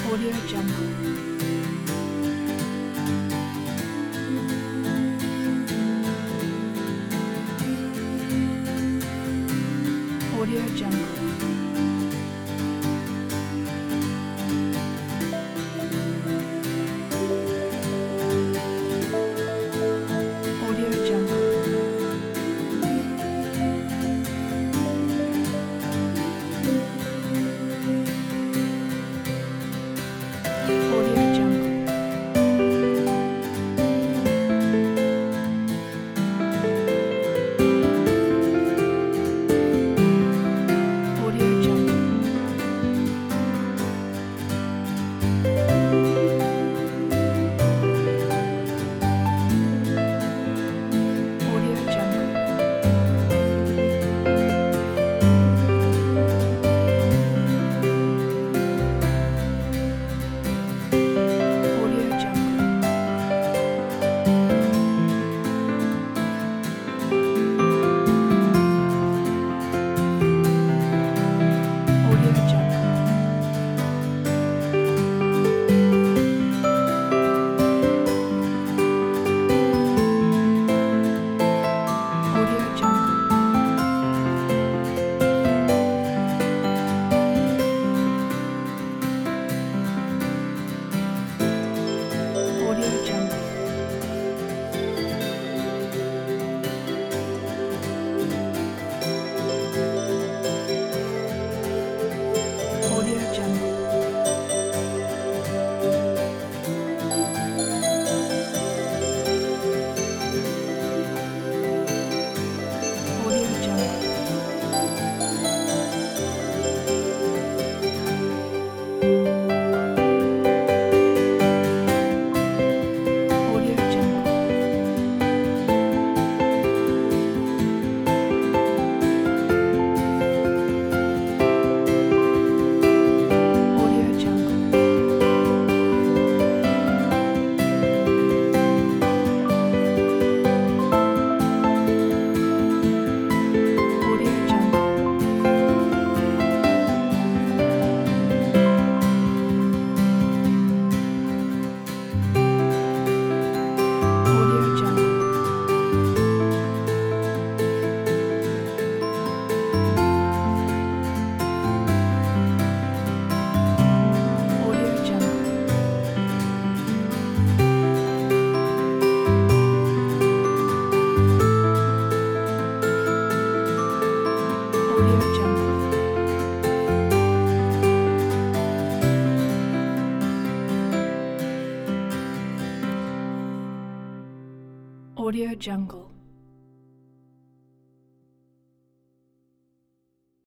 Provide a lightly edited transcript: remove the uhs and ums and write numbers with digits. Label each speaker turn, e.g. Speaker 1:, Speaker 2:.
Speaker 1: Audio Jungle. Audio Jungle. Audio Jungle. Audio Jungle. Audio Jungle. Audio Jungle. Audio Jungle. Audio Jungle. Audio Jungle. Audio Jungle. Audio Jungle. Audio Jungle. Audio Jungle. Audio Jungle. Audio Jungle. Audio Jungle. Audio Jungle. Audio Jungle. Audio Jungle.